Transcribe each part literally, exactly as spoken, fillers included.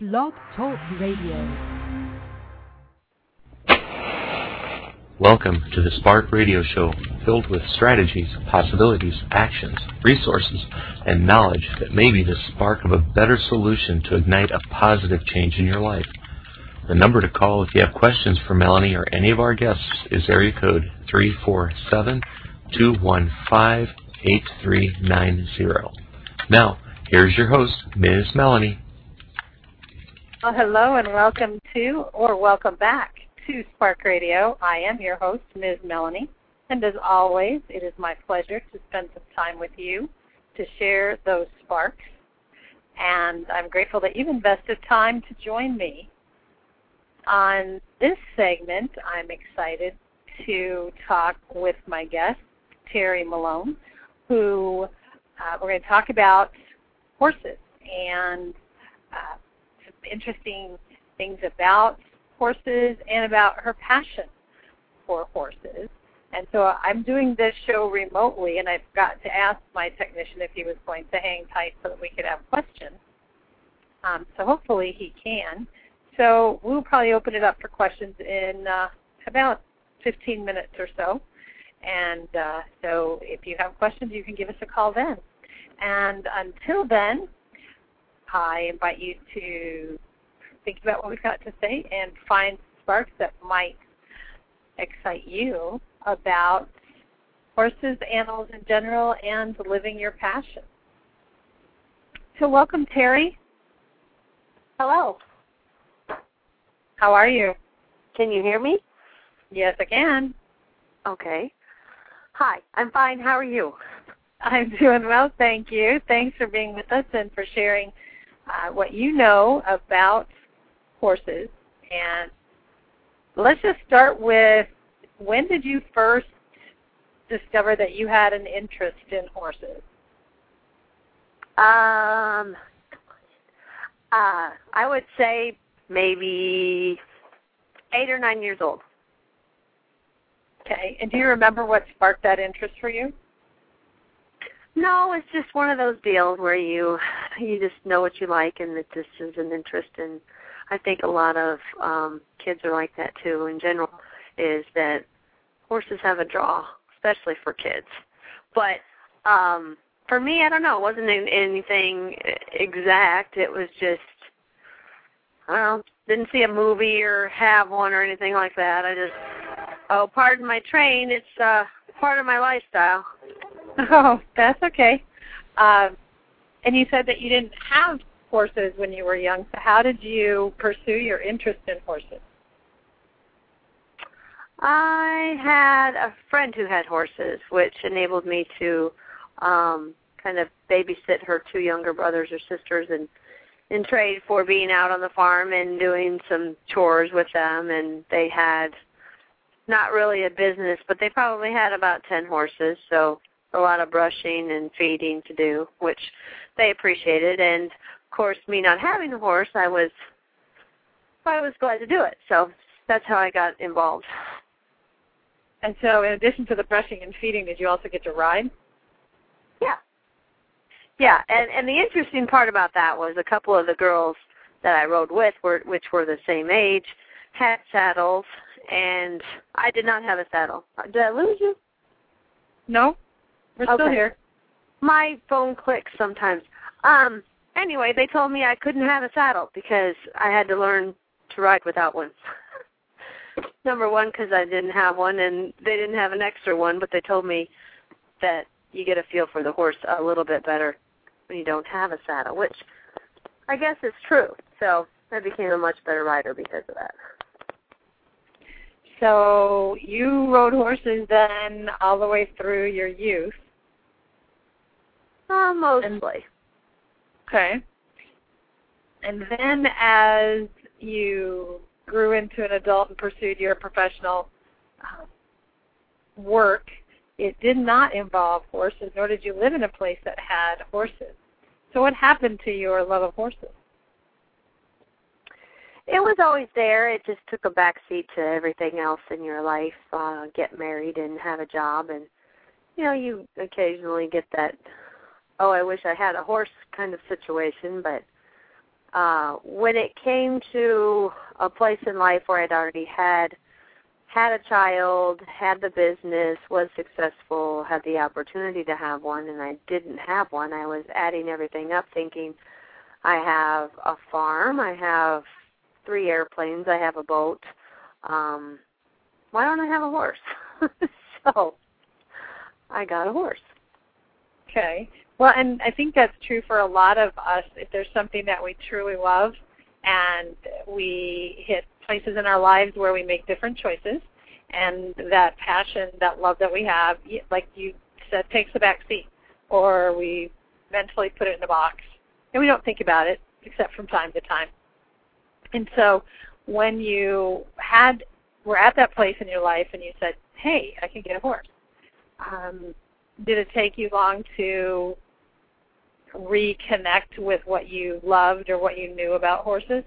Blog Talk Radio. Welcome to the Spark Radio Show, filled with strategies, possibilities, actions, resources, and knowledge that may be the spark of a better solution to ignite a positive change in your life. The number to call if you have questions for Melanie or any of our guests is area code three four seven, two one five, eight three nine zero. Now, here's your host, Miz Melanie. Well, hello and welcome to, or welcome back to Spark Radio. I am your host, Miz Melanie, and as always, it is my pleasure to spend some time with you to share those sparks, and I'm grateful that you've invested time to join me. On this segment, I'm excited to talk with my guest, Terry Malone, who uh, we're going to talk about horses and uh, some interesting things about horses and about her passion for horses. And so I'm doing this show remotely, and I've got to ask my technician if he was going to hang tight so that we could have questions. Um, so hopefully he can. So we'll probably open it up for questions in uh, about fifteen minutes or so. And uh, so if you have questions, you can give us a call then. And until then, I invite you to think about what we've got to say and find sparks that might excite you about horses, animals in general, and living your passion. So welcome, Terry. Hello. How are you? Can you hear me? Yes, I can. Okay. Hi, I'm fine. How are you? I'm doing well, thank you. Thanks for being with us and for sharing uh, what you know about horses. And let's just start with, when did you first discover that you had an interest in horses? Um, uh, I would say maybe eight or nine years old. Okay. And do you remember what sparked that interest for you? No, it's just one of those deals where you you just know what you like, and it just is an interest. And I think a lot of um, kids are like that too. In general, is that horses have a draw, especially for kids. But um, for me, I don't know. It wasn't anything exact. It was just, I don't know, didn't see a movie or have one or anything like that. I just, oh, pardon my train, it's uh, part of my lifestyle. Oh, that's okay. Um, and you said that you didn't have horses when you were young, so how did you pursue your interest in horses? I had a friend who had horses, which enabled me to um, kind of babysit her two younger brothers or sisters and in trade for being out on the farm and doing some chores with them. And they had not really a business, but they probably had about ten horses, so a lot of brushing and feeding to do, which they appreciated. And, of course, me not having a horse, I was I was glad to do it. So that's how I got involved. And so in addition to the brushing and feeding, did you also get to ride? Yeah. Yeah, and, and the interesting part about that was a couple of the girls that I rode with, were, which were the same age, had saddles, and I did not have a saddle. Did I lose you? No, we're okay. still here. My phone clicks sometimes. Um. Anyway, they told me I couldn't have a saddle because I had to learn to ride without one. Number one, because I didn't have one, and they didn't have an extra one, but they told me that you get a feel for the horse a little bit better when you don't have a saddle, which I guess is true. So I became a much better rider because of that. So you rode horses then all the way through your youth? Uh, mostly. And, okay. And then as you grew into an adult and pursued your professional uh, work, it did not involve horses, nor did you live in a place that had horses. So what happened to your love of horses? It was always there. It just took a backseat to everything else in your life. Uh, get married and have a job, and you know, you occasionally get that, oh, I wish I had a horse kind of situation, but uh, when it came to a place in life where I'd already had had a child, had the business, was successful, had the opportunity to have one, and I didn't have one, I was adding everything up thinking, I have a farm, I have three airplanes, I have a boat. Um, why don't I have a horse? So I got a horse. Okay. Well, and I think that's true for a lot of us. If there's something that we truly love and we hit places in our lives where we make different choices, and that passion, that love that we have, like you said, takes a back seat, or we mentally put it in a box, and we don't think about it except from time to time. And so when you had were at that place in your life and you said, hey, I can get a horse, um, did it take you long to reconnect with what you loved or what you knew about horses?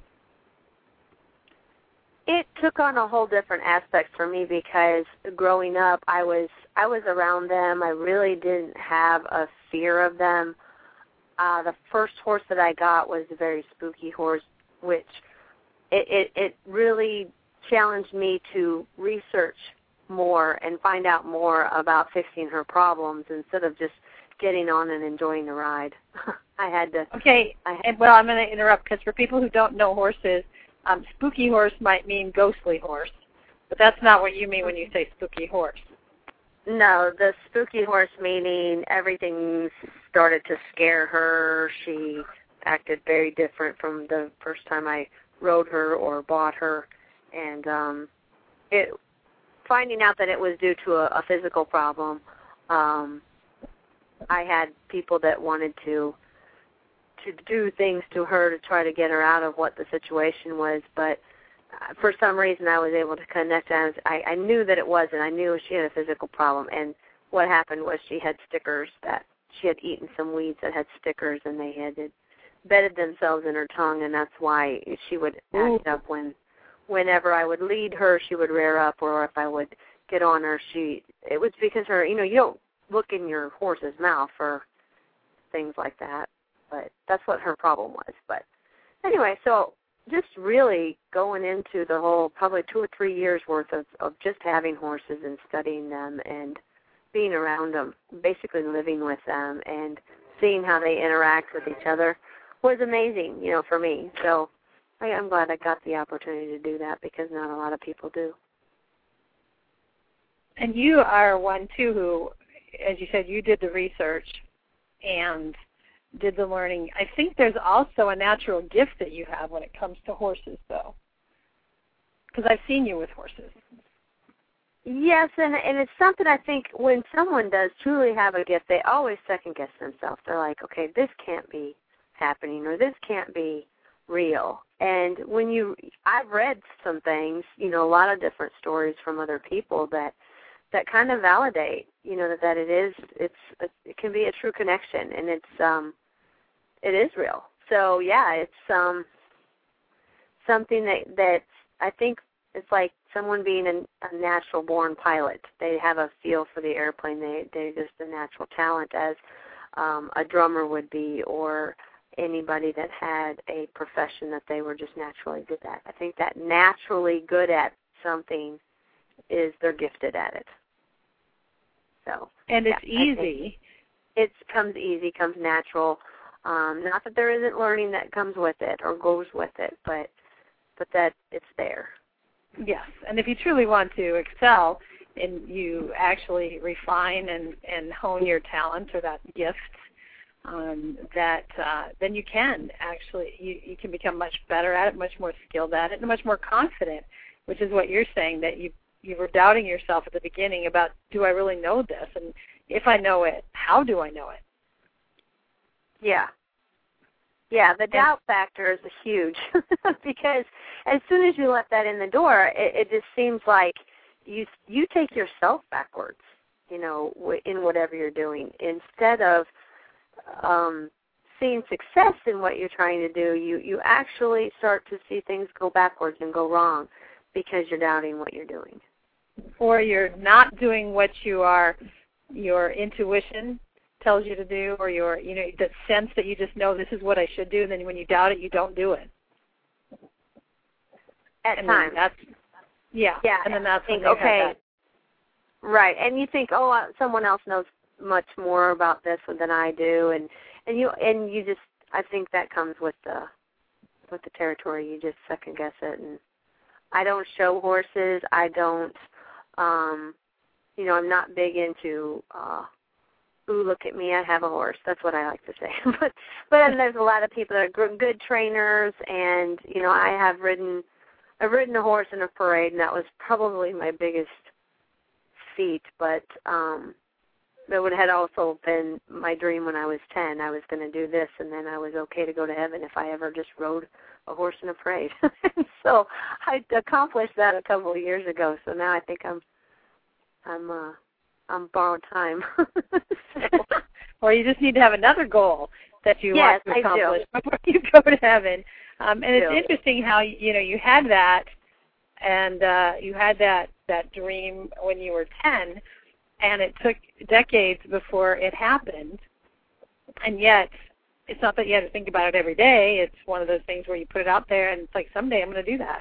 It took on a whole different aspect for me because growing up, I was I was around them. I really didn't have a fear of them. Uh, the first horse that I got was a very spooky horse, which it, it, it really challenged me to research more and find out more about fixing her problems instead of just getting on and enjoying the ride. I had to. Okay, I had, and well, I'm going to interrupt because for people who don't know horses, um, spooky horse might mean ghostly horse, but that's not what you mean when you say spooky horse. No, the spooky horse meaning everything started to scare her. She acted very different from the first time I rode her or bought her, and um, it finding out that it was due to a, a physical problem. Um, I had people that wanted to to do things to her to try to get her out of what the situation was, but uh, for some reason I was able to connect. I, was, I, I knew that it wasn't. I knew she had a physical problem, and what happened was she had stickers that she had eaten some weeds that had stickers, and they had bedded themselves in her tongue, and that's why she would Ooh. act up when whenever I would lead her, she would rear up, or if I would get on her, she it was because her, you know, you don't look in your horse's mouth for things like that, but that's what her problem was. But anyway, so just really going into the whole probably two or three years worth of, of just having horses and studying them and being around them, basically living with them and seeing how they interact with each other was amazing, you know, for me. So I, I'm glad I got the opportunity to do that because not a lot of people do. And you are one, too, who, as you said, you did the research and did the learning. I think there's also a natural gift that you have when it comes to horses, though, because I've seen you with horses. Yes, and and it's something I think when someone does truly have a gift, they always second-guess themselves. They're like, okay, this can't be happening or this can't be real. And when you, I've read some things, you know, a lot of different stories from other people that that kind of validate, you know, that, that it is, it's, it can be a true connection, and it's, um, it is real. So yeah, it's um, something that that I think it's like someone being a, a natural-born pilot. They have a feel for the airplane. They they're just a natural talent, as um, a drummer would be, or anybody that had a profession that they were just naturally good at. I think that naturally good at something is they're gifted at it. So and it's yeah, easy. It comes easy, comes natural. Um, not that there isn't learning that comes with it or goes with it, but but that it's there. Yes, and if you truly want to excel and you actually refine and, and hone your talent or that gift, um, that uh, then you can actually, you, you can become much better at it, much more skilled at it, and much more confident, which is what you're saying, that you, you were doubting yourself at the beginning about, do I really know this? And if I know it, how do I know it? Yeah. Yeah, the doubt factor is huge because as soon as you let that in the door, it, it just seems like you you take yourself backwards, you know, in whatever you're doing. Instead of um, seeing success in what you're trying to do, you, you actually start to see things go backwards and go wrong because you're doubting what you're doing. Or you're not doing what you are, your intuition tells you to do, or your, you know, the sense that you just know this is what I should do, and then when you doubt it, you don't do it. At and times. That's, yeah. Yeah. And then that's think, when you okay. have that. Right. And you think, oh, uh, someone else knows much more about this than I do, and and you and you just, I think that comes with the with the territory. You just second guess it. And I don't show horses. I don't. Um, you know, I'm not big into. Uh, Ooh, look at me! I have a horse. That's what I like to say. but but then there's a lot of people that are good trainers, and you know, I have ridden. I've ridden a horse in a parade, and that was probably my biggest feat. But um, that would had also been my dream when I was ten. I was going to do this, and then I was okay to go to heaven if I ever just rode a horse in a parade. So I accomplished that a couple of years ago. So now I think I'm I'm uh, I'm borrowed time. So. Well, you just need to have another goal that you yes, want to accomplish I do. before you go to heaven. Um, and it's do. interesting how you know you had that, and uh, you had that that dream when you were ten, and it took decades before it happened. And yet, it's not that you had to think about it every day. It's one of those things where you put it out there, and it's like, someday I'm going to do that.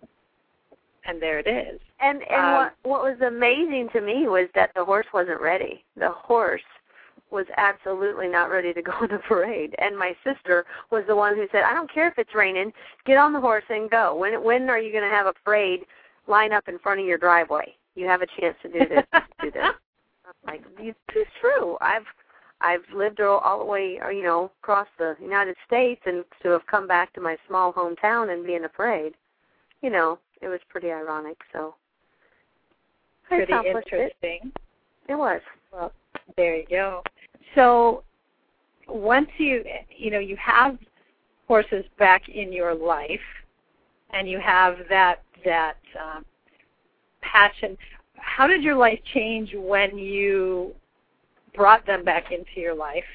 And there it is. And and um, what what was amazing to me was that the horse wasn't ready. The horse was absolutely not ready to go in the parade. And my sister was the one who said, I don't care if it's raining, get on the horse and go. When when are you going to have a parade line up in front of your driveway? You have a chance to do this. do this. I'm like, it's true. I've I've lived all, all the way, you know, across the United States, and to have come back to my small hometown and be in a parade, you know, it was pretty ironic. So pretty interesting. It. it was. Well, there you go. So once you, you know, you have horses back in your life, and you have that that um, passion, how did your life change when you brought them back into your life?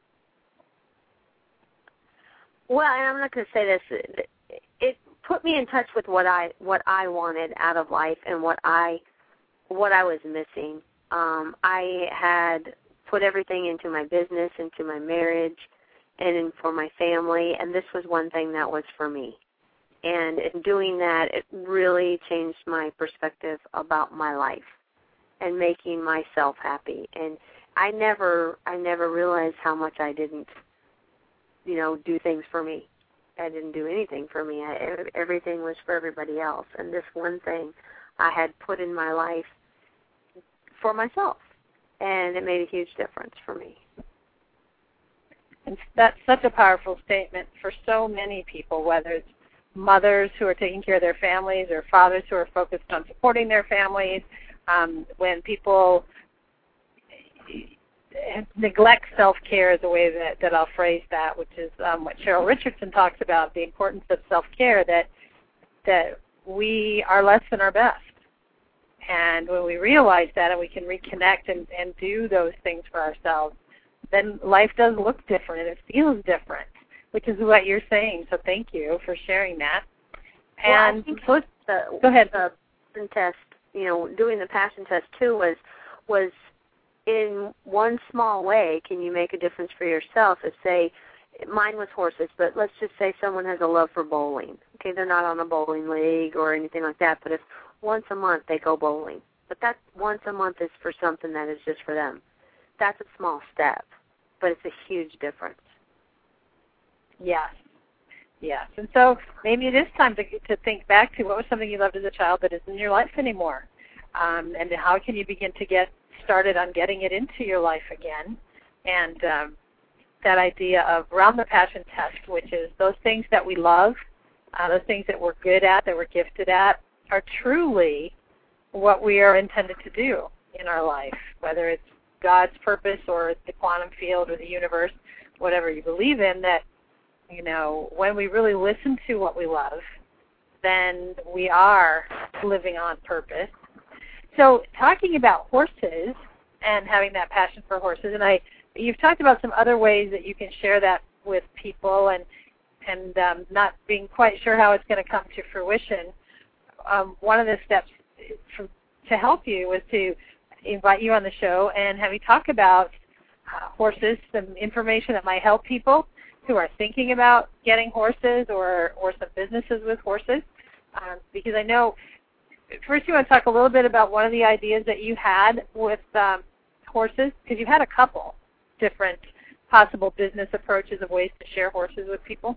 Well, and I'm not going to say this. It put me in touch with what I what I wanted out of life and what I what I was missing. Um, I had put everything into my business, into my marriage, and in, for my family, and this was one thing that was for me. And in doing that, it really changed my perspective about my life and making myself happy. And I never, I never realized how much I didn't, you know, do things for me. I didn't do anything for me. I, everything was for everybody else. And this one thing I had put in my life for myself, and it made a huge difference for me. And that's such a powerful statement for so many people, whether it's mothers who are taking care of their families or fathers who are focused on supporting their families. Um, when people neglect self-care is a way that, that I'll phrase that, which is um, what Cheryl Richardson talks about, the importance of self-care, that that we are less than our best. And when we realize that and we can reconnect and, and do those things for ourselves, then life does look different and it feels different, which is what you're saying. So thank you for sharing that. Well, and I think so the, go ahead. The passion test, you know, doing the passion test too was was in one small way, can you make a difference for yourself? If, say, mine was horses, but let's just say someone has a love for bowling. Okay, they're not on a bowling league or anything like that, but if once a month they go bowling, but that once a month is for something that is just for them, that's a small step, but it's a huge difference. Yes. Yes. And so maybe it is time to to think back to what was something you loved as a child that isn't in your life anymore, um, and how can you begin to get started on getting it into your life again. And um, that idea of round the passion test, which is those things that we love, uh, those things that we're good at, that we're gifted at, are truly what we are intended to do in our life, whether it's God's purpose or the quantum field or the universe, whatever you believe in, that, you know, when we really listen to what we love, then we are living on purpose. So talking about horses and having that passion for horses, and I, you've talked about some other ways that you can share that with people, and and um, not being quite sure how it's going to come to fruition. Um, one of the steps for, to help you was to invite you on the show and have you talk about uh, horses, some information that might help people who are thinking about getting horses or, or some businesses with horses. Um, because I know, first you want to talk a little bit about one of the ideas that you had with um, horses, because you've had a couple different possible business approaches of ways to share horses with people.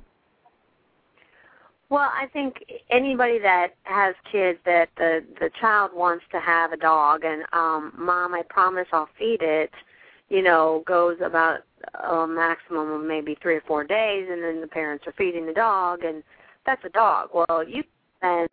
Well, I think anybody that has kids that the, the child wants to have a dog and, um, Mom, I promise I'll feed it, you know, goes about a maximum of maybe three or four days, and then the parents are feeding the dog, and that's a dog. Well, you and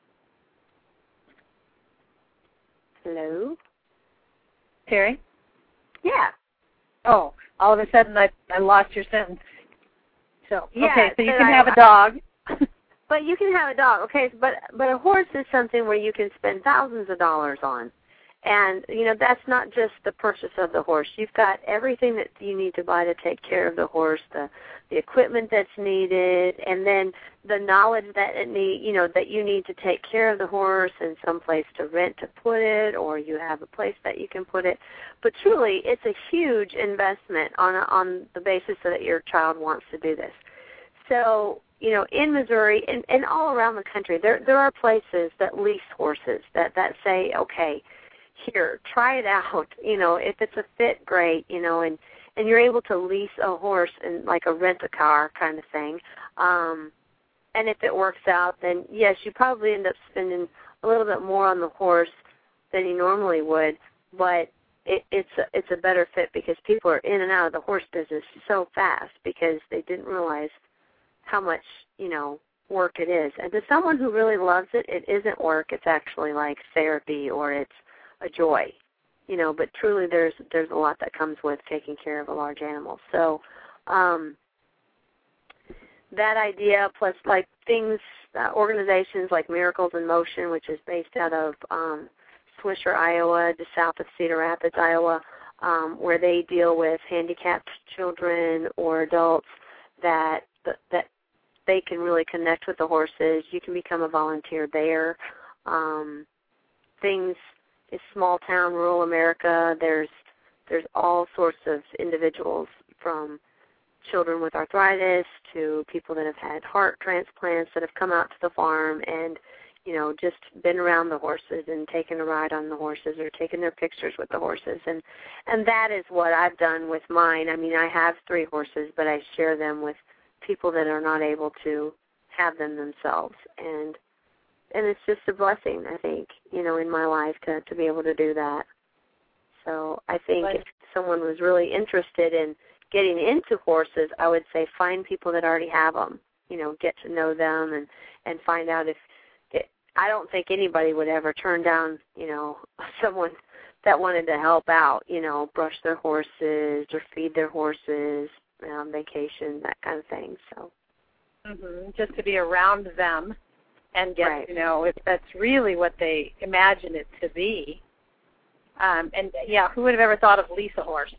hello? Terry? Yeah. Oh, all of a sudden I, I lost your sentence. So, yeah, okay, so you so can I, have a dog. But you can have a dog, okay, but but a horse is something where you can spend thousands of dollars on. And, you know, that's not just the purchase of the horse. You've got everything that you need to buy to take care of the horse, the the equipment that's needed, and then the knowledge that it need, you know, that you need to take care of the horse and some place to rent to put it, or you have a place that you can put it. But truly, it's a huge investment on a, on the basis that your child wants to do this. So, you know, in Missouri and, and all around the country, there there are places that lease horses that, that say, okay, here, try it out. You know, if it's a fit, great, you know, and, and you're able to lease a horse in like a rent-a-car kind of thing. Um, and if it works out, then, yes, you probably end up spending a little bit more on the horse than you normally would, but it, it's, a, it's a better fit because people are in and out of the horse business so fast because they didn't realize how much, you know, work it is. And to someone who really loves it, it isn't work. It's actually like therapy or it's a joy, you know, but truly there's there's a lot that comes with taking care of a large animal. So um, that idea plus like things, uh, organizations like Miracles in Motion, which is based out of um, Swisher, Iowa, just south of Cedar Rapids, Iowa, um, where they deal with handicapped children or adults that that they can really connect with the horses. You can become a volunteer there. Um, things is small town, rural America. There's there's all sorts of individuals from children with arthritis to people that have had heart transplants that have come out to the farm and, you know, just been around the horses and taken a ride on the horses or taken their pictures with the horses. And, and that is what I've done with mine. I mean, I have three horses, but I share them with people that are not able to have them themselves, and and it's just a blessing, I think, you know, in my life to to be able to do that. So I think if someone was really interested in getting into horses, I would say find people that already have them, you know, get to know them and and find out if it, I don't think anybody would ever turn down, you know, someone that wanted to help out, you know, brush their horses or feed their horses, Um, vacation, that kind of thing. So, mm-hmm. Just to be around them and get right. to know if that's really what they imagine it to be. Um, and yeah, who would have ever thought of lease a horse?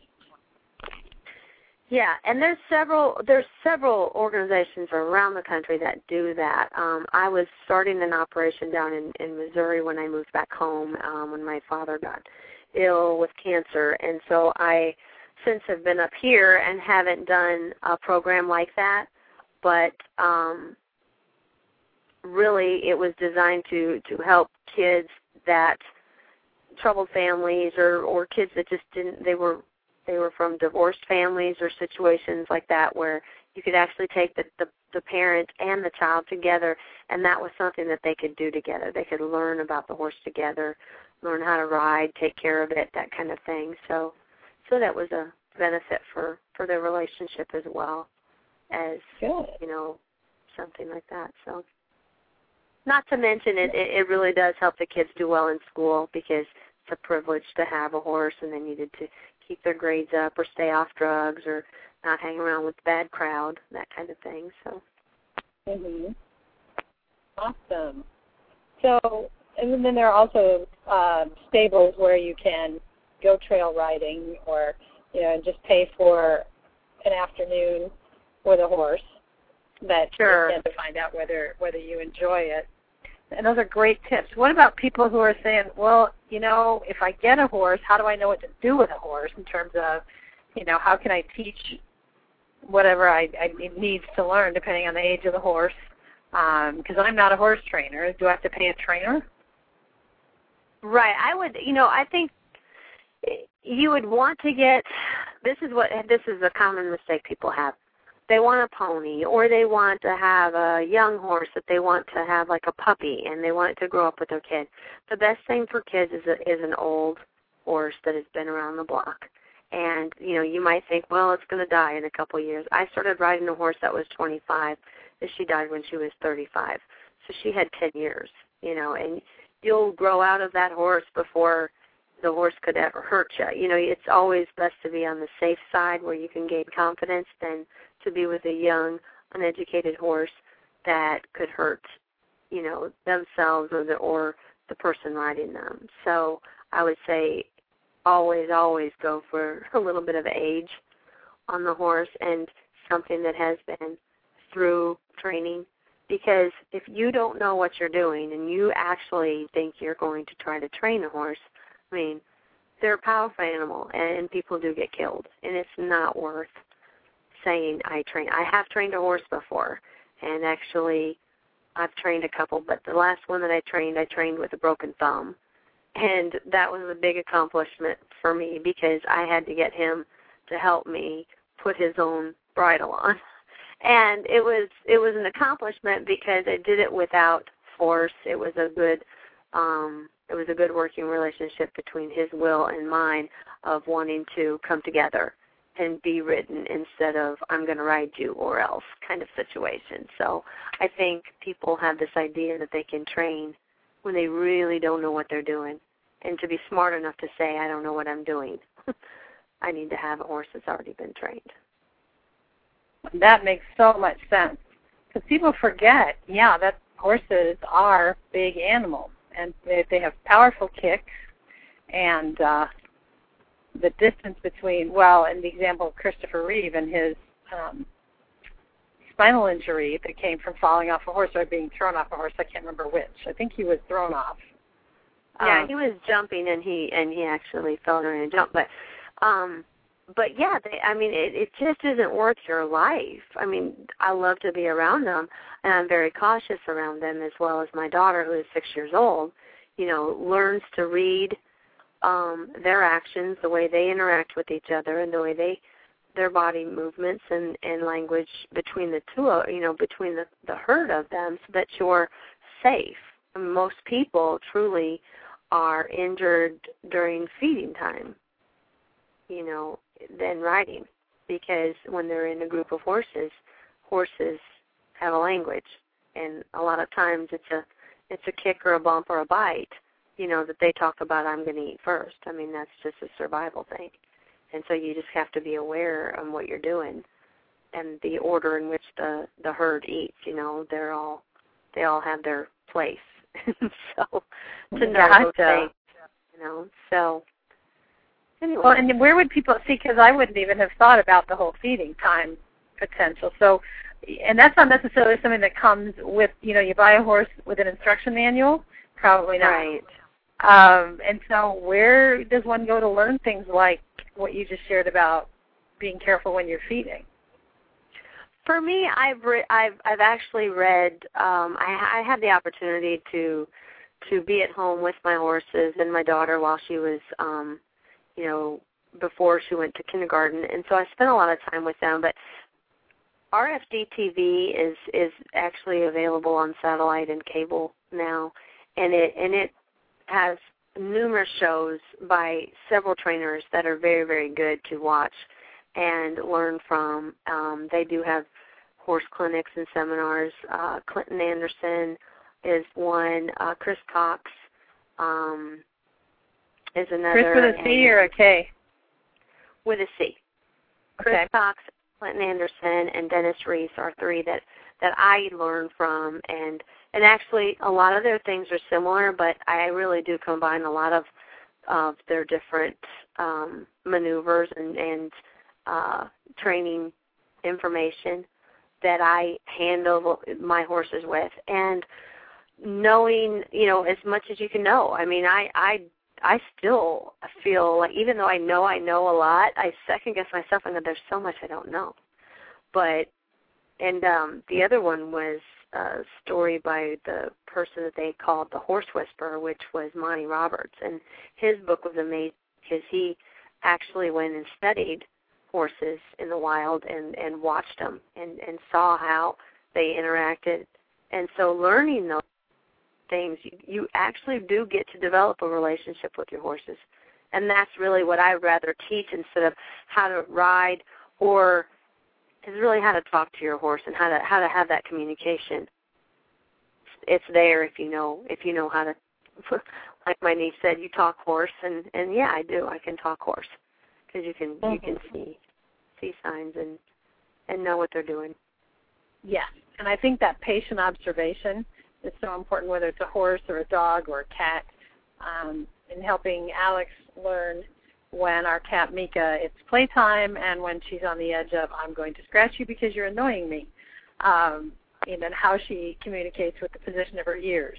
Yeah, and there's several there's several organizations around the country that do that. Um, I was starting an operation down in, in Missouri when I moved back home um, when my father got ill with cancer, and so I since have been up here and haven't done a program like that, but um, really it was designed to, to help kids that troubled families or, or kids that just didn't, they were they were from divorced families or situations like that where you could actually take the, the, the parent and the child together, and that was something that they could do together. They could learn about the horse together, learn how to ride, take care of it, that kind of thing. So So that was a benefit for, for their relationship as well as, Good. you know, something like that. So not to mention it, it, it really does help the kids do well in school because it's a privilege to have a horse and they needed to keep their grades up or stay off drugs or not hang around with the bad crowd, that kind of thing. So. Mm-hmm. Awesome. So, and then there are also uh, stables where you can go trail riding or, you know, just pay for an afternoon with a horse that sure. you can find out whether whether you enjoy it. And those are great tips. What about people who are saying, well, you know, if I get a horse, how do I know what to do with a horse in terms of, you know, how can I teach whatever I, I it needs to learn depending on the age of the horse? Because um, I'm not a horse trainer. Do I have to pay a trainer? Right. I would, you know, I think you would want to get, this is what, this is a common mistake people have. They want a pony, or they want to have a young horse that they want to have like a puppy, and they want it to grow up with their kid. The best thing for kids is, a, is an old horse that has been around the block. And, you know, you might think, well, it's going to die in a couple of years. I started riding a horse that was twenty-five, and she died when she was thirty-five. So she had ten years, you know, and you'll grow out of that horse before the horse could ever hurt you. You know, it's always best to be on the safe side where you can gain confidence than to be with a young, uneducated horse that could hurt, you know, themselves or the, or the person riding them. So I would say always, always go for a little bit of age on the horse and something that has been through training. Because if you don't know what you're doing and you actually think you're going to try to train a horse, I mean, they're a powerful animal, and people do get killed, and it's not worth saying I train. I have trained a horse before, and actually I've trained a couple, but the last one that I trained, I trained with a broken thumb, and that was a big accomplishment for me because I had to get him to help me put his own bridle on. And it was it was an accomplishment because I did it without force. It was a good um, it was a good working relationship between his will and mine of wanting to come together and be ridden instead of I'm going to ride you or else kind of situation. So I think people have this idea that they can train when they really don't know what they're doing, and to be smart enough to say I don't know what I'm doing. I need to have a horse that's already been trained. That makes so much sense because people forget, yeah, that horses are big animals, and they, they have powerful kicks, and uh, the distance between, well, in the example of Christopher Reeve and his um, spinal injury that came from falling off a horse or being thrown off a horse, I can't remember which. I think he was thrown off. Yeah, um, he was jumping, and he and he actually fell during a jump, but. Um, But, yeah, they, I mean, it, it just isn't worth your life. I mean, I love to be around them, and I'm very cautious around them as well as my daughter, who is six years old, you know, learns to read um, their actions, the way they interact with each other, and the way they, their body movements and, and language between the two, you know, between the, the herd of them so that you're safe. I mean, most people truly are injured during feeding time, you know, than riding, because when they're in a group of horses, horses have a language, and a lot of times it's a it's a kick or a bump or a bite, you know, that they talk about. I'm going to eat first. I mean, that's just a survival thing, and so you just have to be aware of what you're doing and the order in which the the herd eats. You know, they're all they all have their place, so to know yeah, those things, you know, so. Anyway. Well, and where would people see? Because I wouldn't even have thought about the whole feeding time potential. So, and that's not necessarily something that comes with, you know, you buy a horse with an instruction manual. Probably not. Right. Um, and so, where does one go to learn things like what you just shared about being careful when you're feeding? For me, I've re- I've I've actually read. Um, I, I had the opportunity to to be at home with my horses and my daughter while she was. Um, you know, before she went to kindergarten, and so I spent a lot of time with them. But R F D T V is is actually available on satellite and cable now, and it and it has numerous shows by several trainers that are very, very good to watch and learn from. Um, they do have horse clinics and seminars. Uh, Clinton Anderson is one. Uh, Chris Cox. Um, is another. Chris with a C or a K? With a C. Chris Okay. Cox, Clinton Anderson, and Dennis Reese are three that, that I learned from. And, and actually, a lot of their things are similar, but I really do combine a lot of, of their different um, maneuvers and, and uh, training information that I handle my horses with. And knowing, you know, as much as you can know. I mean, I, I I still feel like, even though I know I know a lot, I second guess myself and go, there's so much I don't know. But, and um, the other one was a story by the person that they called the Horse Whisperer, which was Monty Roberts. And his book was amazing because he actually went and studied horses in the wild and, and watched them and, and saw how they interacted. And so learning those things, you, you actually do get to develop a relationship with your horses. And that's really what I'd rather teach instead of how to ride, or is really how to talk to your horse and how to how to have that communication. It's there if you know if you know how to. Like my niece said, you talk horse, and, and yeah, I do. I can talk horse because you can mm-hmm. you can see see signs and and know what they're doing. Yes, and I think that patient observation is so important, whether it's a horse or a dog or a cat, um, in helping Alex learn when our cat Mika, it's playtime, and when she's on the edge of, I'm going to scratch you because you're annoying me, um, and then how she communicates with the position of her ears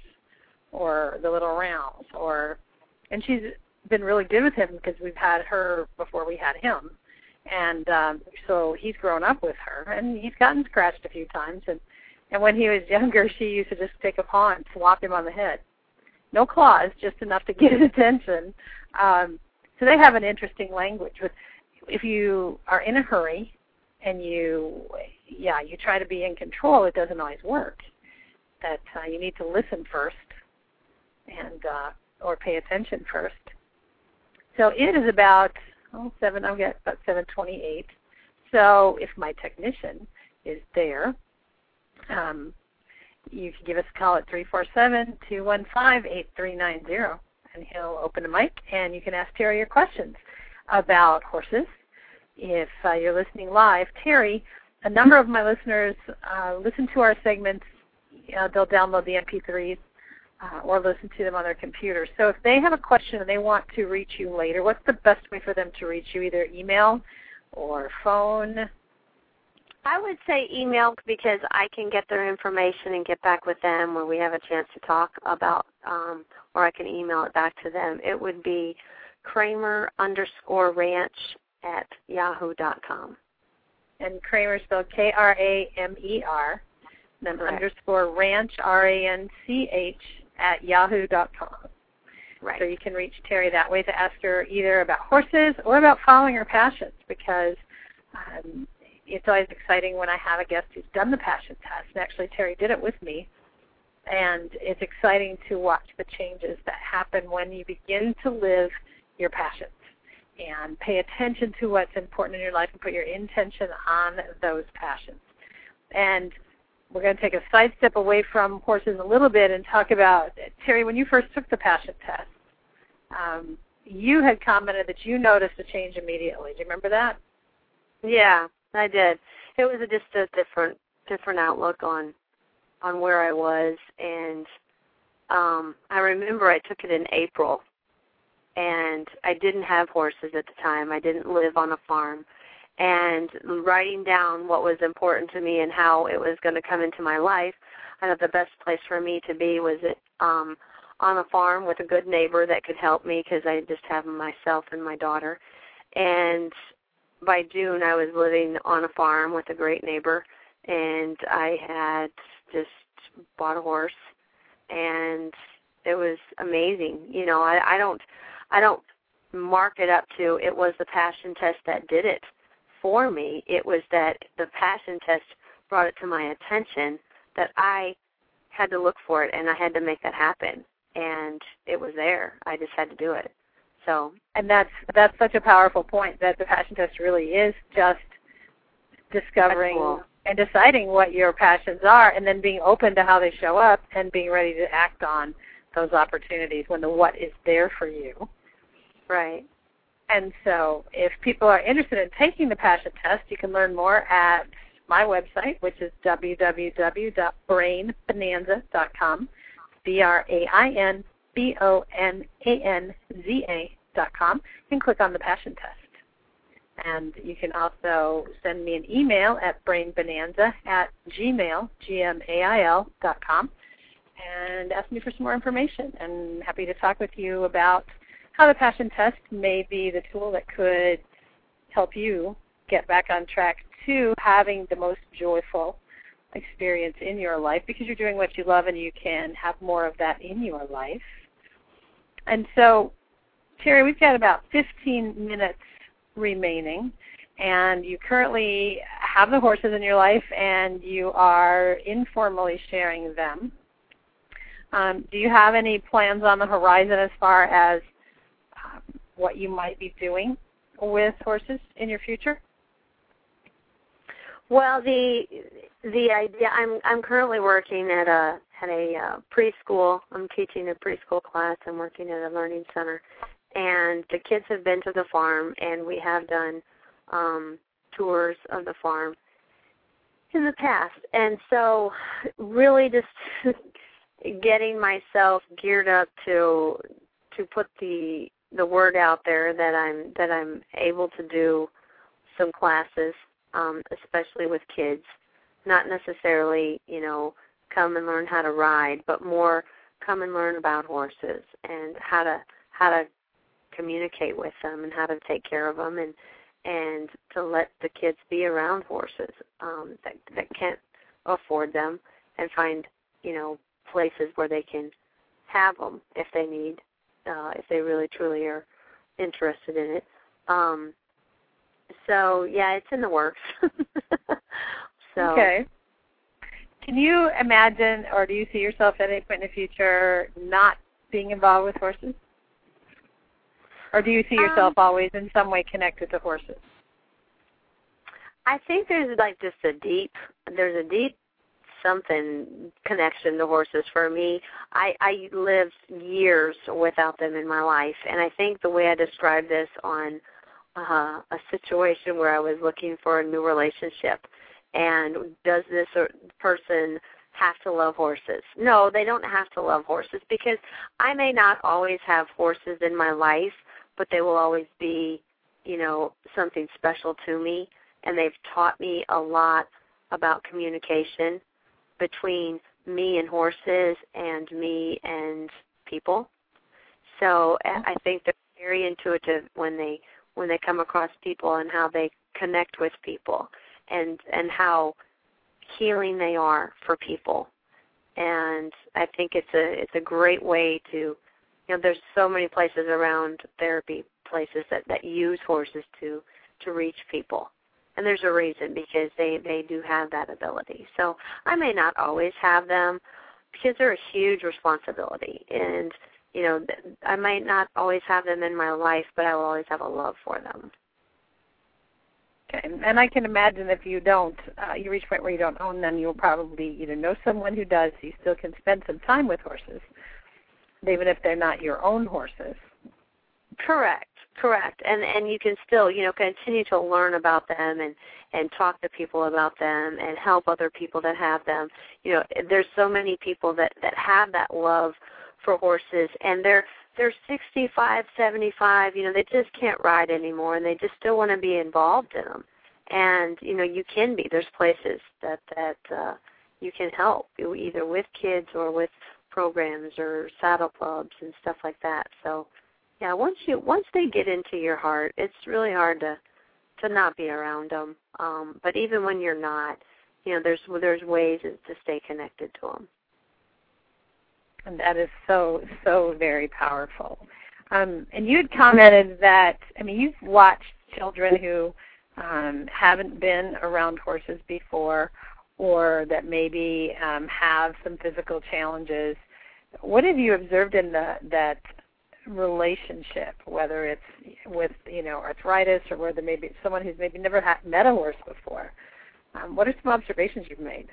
or the little rounds. Or, and she's been really good with him because we've had her before we had him. And um, so he's grown up with her, and he's gotten scratched a few times. And, and when he was younger, she used to just take a paw and swap him on the head. No claws, just enough to get his attention. Um, so they have an interesting language. But if you are in a hurry and you, yeah, you try to be in control, it doesn't always work. That uh, you need to listen first and uh, or pay attention first. So it is about oh seven. I've got about seven twenty-eight. So if my technician is there, um, you can give us a call at three four seven, two one five, eight three nine zero, and he'll open the mic, and you can ask Terry your questions about horses. If uh, you're listening live, Terry, a number of my listeners uh, listen to our segments. Uh, they'll download the M P threes uh, or listen to them on their computer. So if they have a question and they want to reach you later, what's the best way for them to reach you, either email or phone? I would say email, because I can get their information and get back with them where we have a chance to talk about, um, or I can email it back to them. It would be Kramer underscore ranch at yahoo dot com. And Kramer spelled K R A M E R, then Correct. underscore ranch, R A N C H, at yahoo dot com. Right. So you can reach Terry that way to ask her either about horses or about following her passions, because um, it's always exciting when I have a guest who's done the passion test. And actually, Terry did it with me. And it's exciting to watch the changes that happen when you begin to live your passions and pay attention to what's important in your life and put your intention on those passions. And we're going to take a side step away from horses a little bit and talk about, Terry, when you first took the passion test, um, you had commented that you noticed a change immediately. Do you remember that? Yeah, I did. It was a, just a different different outlook on on where I was, and um, I remember I took it in April, and I didn't have horses at the time. I didn't live on a farm, and writing down what was important to me and how it was going to come into my life, I thought the best place for me to be was it, um, on a farm with a good neighbor that could help me, because I just have myself and my daughter. And by June, I was living on a farm with a great neighbor, and I had just bought a horse, and it was amazing. You know, I, I don't, I don't mark it up to it was the passion test that did it for me. It was that the passion test brought it to my attention that I had to look for it, and I had to make that happen, and it was there. I just had to do it. So, and that's that's such a powerful point, that the passion test really is just discovering cool. and deciding what your passions are, and then being open to how they show up and being ready to act on those opportunities when the what is there for you. Right. And so if people are interested in taking the passion test, you can learn more at my website, which is w w w dot brain bonanza dot com, B R A I N B O N A N Z A dot com, and click on the passion test. And you can also send me an email at brainbonanza at gmail, G M A I L dot com, and ask me for some more information. And happy to talk with you about how the passion test may be the tool that could help you get back on track to having the most joyful experience in your life, because you're doing what you love and you can have more of that in your life. And so, Terry, we've got about fifteen minutes remaining, and you currently have the horses in your life and you are informally sharing them. Um, do you have any plans on the horizon as far as um, what you might be doing with horses in your future? Well, the the idea I'm I'm currently working at a at a uh, preschool. I'm teaching a preschool class. I'm working at a learning center, and the kids have been to the farm, and we have done um, tours of the farm in the past. And so, really, just getting myself geared up to to put the the word out there that I'm that I'm able to do some classes. Um, especially with kids, not necessarily, you know, come and learn how to ride, but more come and learn about horses and how to how to communicate with them and how to take care of them, and and to let the kids be around horses um, that that can't afford them, and find, you know, places where they can have them if they need, uh, if they really truly are interested in it. Um, So, yeah, it's in the works. so. Okay. Can you imagine, or do you see yourself at any point in the future not being involved with horses? Or do you see yourself um, always in some way connected to horses? I think there's like just a deep, there's a deep something connection to horses for me. I, I lived years without them in my life, and I think the way I described this on Uh, a situation where I was looking for a new relationship, and does this person have to love horses? No, they don't have to love horses, because I may not always have horses in my life, but they will always be, you know, something special to me, and they've taught me a lot about communication between me and horses and me and people. So I think they're very intuitive when they when they come across people, and how they connect with people, and and how healing they are for people. And I think it's a it's a great way to, you know, there's so many places around therapy places that, that use horses to, to reach people. And there's a reason, because they, they do have that ability. So I may not always have them, because they're a huge responsibility. And you know, I might not always have them in my life, but I will always have a love for them. Okay, and I can imagine if you don't, uh, you reach a point where you don't own them, you'll probably either know someone who does, so you still can spend some time with horses, even if they're not your own horses. Correct, correct. And and you can still, you know, continue to learn about them, and, and talk to people about them, and help other people that have them. You know, there's so many people that, that have that love for horses, and they're they're sixty-five, seventy-five, you know, they just can't ride anymore, and they just still want to be involved in them. And, you know, you can be. There's places that, that uh, you can help, either with kids or with programs or saddle clubs and stuff like that. So, yeah, once you once they get into your heart, it's really hard to, to not be around them. Um, but even when you're not, you know, there's there's ways to stay connected to them. And that is so, so very powerful. Um, and you had commented that, I mean, you've watched children who um, haven't been around horses before, or that maybe um, have some physical challenges. What have you observed in the, that relationship, whether it's with, you know, arthritis, or whether maybe it's someone who's maybe never ha- met a horse before? Um, what are some observations you've made?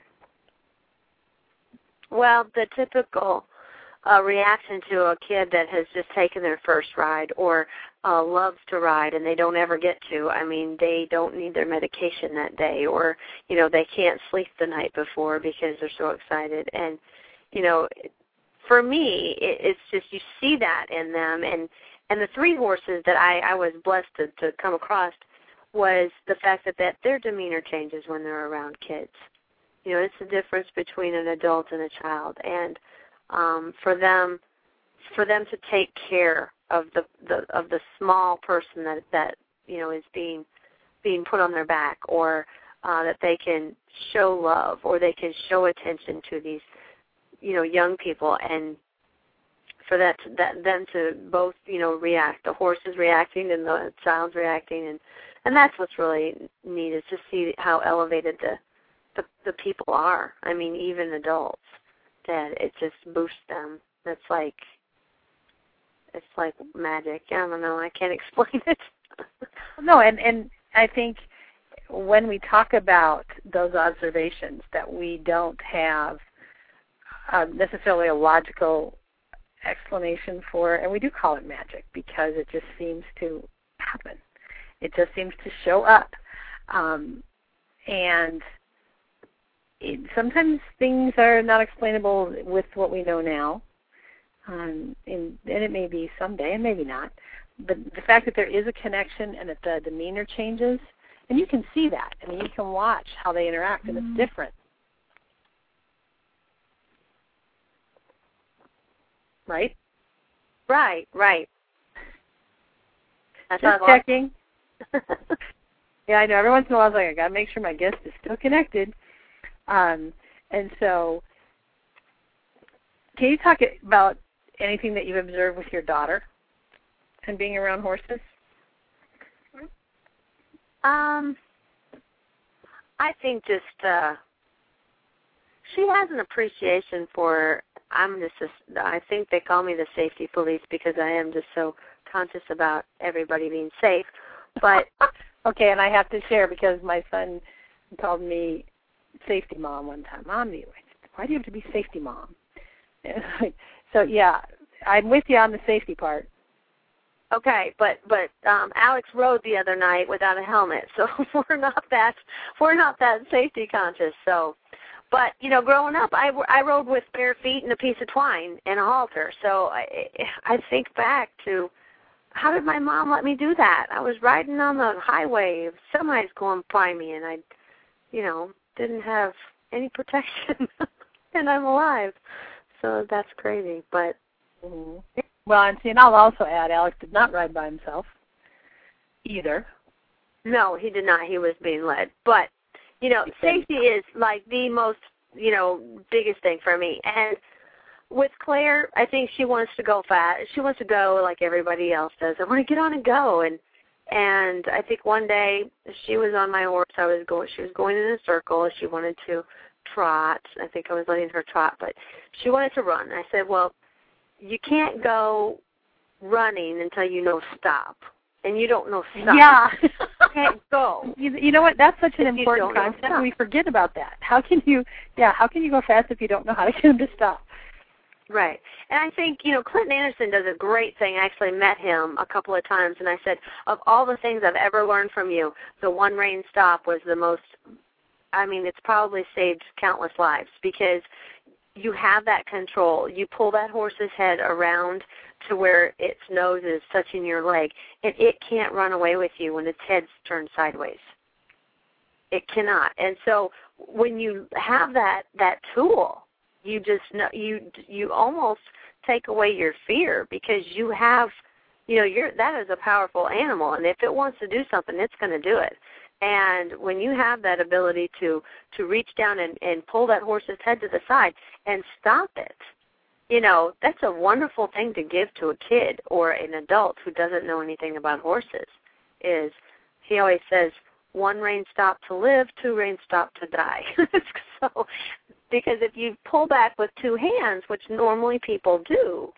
Well, the typical uh, reaction to a kid that has just taken their first ride, or uh, loves to ride and they don't ever get to, I mean, they don't need their medication that day, or, you know, they can't sleep the night before because they're so excited. And, you know, for me, it, it's just, you see that in them. And, and the three horses that I, I was blessed to, to come across was the fact that, that their demeanor changes when they're around kids. You know, it's the difference between an adult and a child. And um, for them, for them to take care of the, the of the small person that that you know is being being put on their back, or uh, that they can show love, or they can show attention to these you know young people, and for that, to, that them to both you know react. The horse is reacting and the child's reacting, and and that's what's really neat, is to see how elevated the the, the people are. I mean, even adults, that it just boosts them. That's like it's like magic. I don't know. I can't explain it. No, and and I think when we talk about those observations that we don't have uh, necessarily a logical explanation for, and we do call it magic because it just seems to happen. It just seems to show up. Um, and it, sometimes things are not explainable with what we know now. Um, and, and it may be someday, and maybe not. But the fact that there is a connection and that the demeanor changes, and you can see that. I mean, you can watch how they interact, and it's different. Right? Right, right. That's Just checking. Yeah, I know. Every once in a while, I was like, I got to make sure my guest is still connected. Um, and so, can you talk about anything that you've observed with your daughter and being around horses? Um, I think just uh, she has an appreciation for. I'm just. A, I think they call me the safety police because I am just so conscious about everybody being safe. But okay, and I have to share because my son called me safety mom one time. Mom, why do you have to be safety mom? So yeah, I'm with you on the safety part. Okay, but but um, Alex rode the other night without a helmet, so we're not that we're not that safety conscious. So, but you know, growing up, I, I rode with bare feet and a piece of twine and a halter. So I I think back to how did my mom let me do that? I was riding on the highway, semis going by me, and I, you know, didn't have any protection, and I'm alive. So that's crazy, but. Mm-hmm. Well, and see, and I'll also add, Alex did not ride by himself either. No, he did not. He was being led. But, you know, safety is like the most, you know, biggest thing for me. And with Claire, I think she wants to go fast. She wants to go like everybody else does. I want to get on and go. And and I think one day she was on my horse. I was going. She was going in a circle. She wanted to trot. I think I was letting her trot, but she wanted to run. I said, well, you can't go running until you know stop, and you don't know stop. Yeah. You can't go. You, you know what? That's such an if important concept. We forget about that. How can you, yeah, how can you go fast if you don't know how to get them to stop? Right. And I think, you know, Clinton Anderson does a great thing. I actually met him a couple of times, and I said, of all the things I've ever learned from you, the one rein stop was the most, I mean, it's probably saved countless lives because you have that control. You pull that horse's head around to where its nose is touching your leg, and it can't run away with you when its head's turned sideways. It cannot. And so when you have that that tool, you just know, you you almost take away your fear because you have, you know, you're that is a powerful animal, and if it wants to do something, it's going to do it. And when you have that ability to, to reach down and, and pull that horse's head to the side and stop it, you know, that's a wonderful thing to give to a kid or an adult who doesn't know anything about horses. Is he always says, one rein stop to live, two rein stop to die. So, because if you pull back with two hands, which normally people do,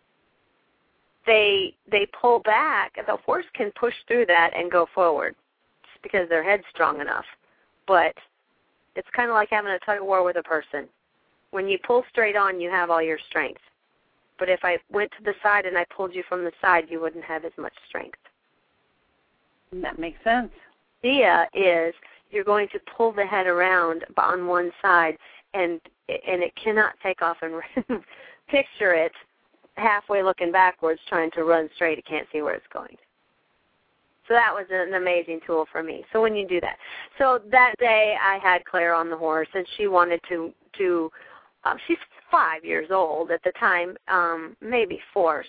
they they pull back. The horse can push through that and go forward because their head's strong enough. But it's kind of like having a tug of war with a person. When you pull straight on, you have all your strength. But if I went to the side and I pulled you from the side, you wouldn't have as much strength. That makes sense. The idea is you're going to pull the head around on one side, and and it cannot take off and run. Picture it halfway looking backwards trying to run straight. It can't see where it's going. So that was an amazing tool for me. So when you do that. So that day I had Claire on the horse, and she wanted to, to um, she's five years old at the time, um, maybe four. She's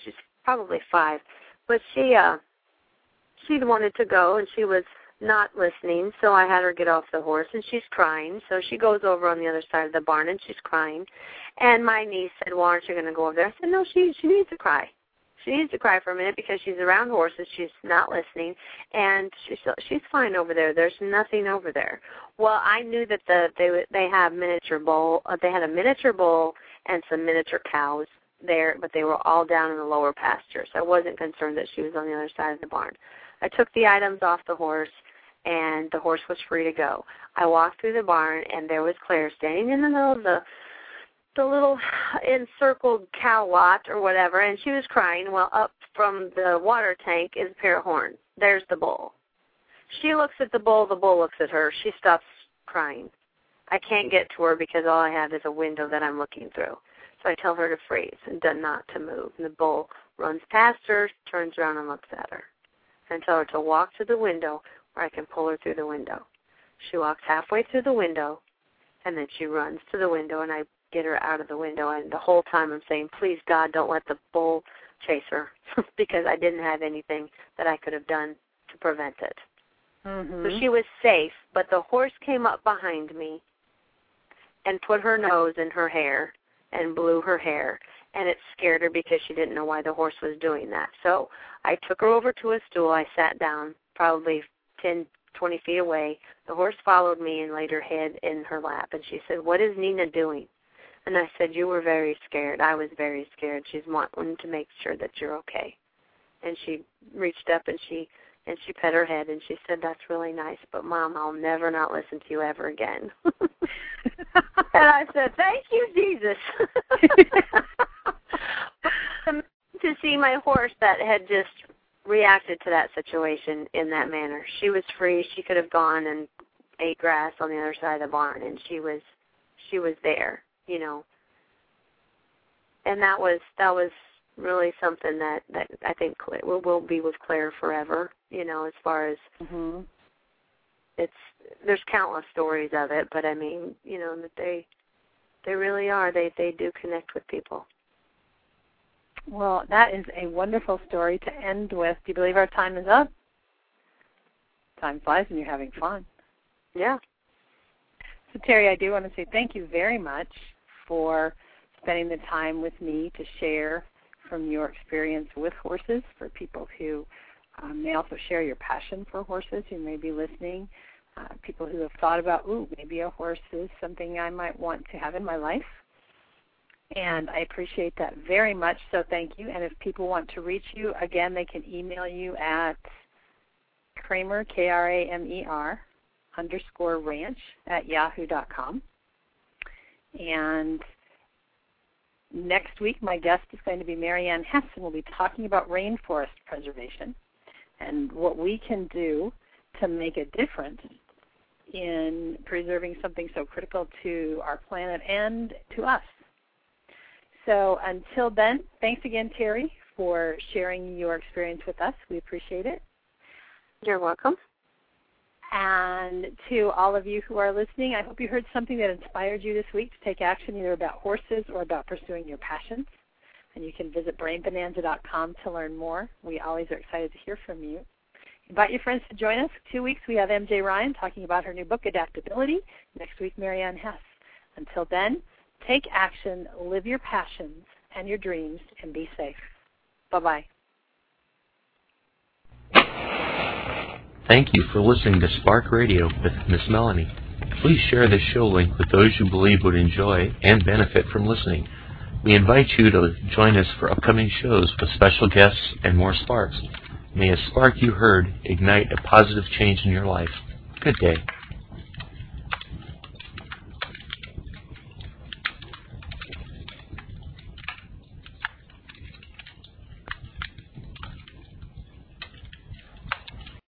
probably five. But she uh, she wanted to go, and she was not listening, so I had her get off the horse, and she's crying. So she goes over on the other side of the barn, and she's crying. And my niece said, well, aren't you going to go over there? I said, no, she she needs to cry. She needs to cry for a minute because she's around horses. She's not listening, and she's she's fine over there. There's nothing over there. Well, I knew that the they they have miniature bull. Uh, they had a miniature bull and some miniature cows there, but they were all down in the lower pasture. So I wasn't concerned that she was on the other side of the barn. I took the items off the horse, and the horse was free to go. I walked through the barn, and there was Claire standing in the middle of the the little encircled cow lot or whatever, and she was crying. Well, up from the water tank is a pair of horns. There's the bull. She looks at the bull. The bull looks at her. She stops crying. I can't get to her because all I have is a window that I'm looking through. So I tell her to freeze and not to move. And the bull runs past her, turns around and looks at her. And tell her to walk to the window where I can pull her through the window. She walks halfway through the window, and then she runs to the window, and I get her out of the window. And the whole time I'm saying, please, God, don't let the bull chase her because I didn't have anything that I could have done to prevent it. Mm-hmm. So she was safe, but the horse came up behind me and put her nose in her hair and blew her hair, and it scared her because she didn't know why the horse was doing that. So I took her over to a stool. I sat down probably ten, twenty feet away. The horse followed me and laid her head in her lap, and she said, what is Nina doing? And I said, you were very scared. I was very scared. She's wanting to make sure that you're okay. And she reached up and she and she pet her head, and she said, that's really nice, but, Mom, I'll never not listen to you ever again. And I said, thank you, Jesus. To see my horse that had just reacted to that situation in that manner. She was free. She could have gone and ate grass on the other side of the barn, and she was she was there, you know. And that was that was really something that, that I think will will be with Claire forever, you know, as far as mm-hmm. it's there's countless stories of it, but I mean, you know, that they they really are. They they do connect with people. Well, that is a wonderful story to end with. Do you believe our time is up? Time flies when you're having fun. Yeah. So, Terry, I do want to say thank you very much for spending the time with me to share from your experience with horses for people who um, may also share your passion for horses who may be listening, uh, people who have thought about, ooh, maybe a horse is something I might want to have in my life. And I appreciate that very much, so thank you. And if people want to reach you, again, they can email you at Kramer, K R A M E R, underscore ranch at yahoo dot com. And next week, my guest is going to be Marianne Hess, and we'll be talking about rainforest preservation and what we can do to make a difference in preserving something so critical to our planet and to us. So until then, thanks again, Terry, for sharing your experience with us. We appreciate it. You're welcome. And to all of you who are listening, I hope you heard something that inspired you this week to take action either about horses or about pursuing your passions. And you can visit brain bonanza dot com to learn more. We always are excited to hear from you. Invite your friends to join us. Two weeks, we have M J Ryan talking about her new book, Adaptability. Next week, Marianne Hess. Until then, take action, live your passions and your dreams, and be safe. Bye-bye. Thank you for listening to Spark Radio with Miss Melanie. Please share this show link with those you believe would enjoy and benefit from listening. We invite you to join us for upcoming shows with special guests and more sparks. May a spark you heard ignite a positive change in your life. Good day.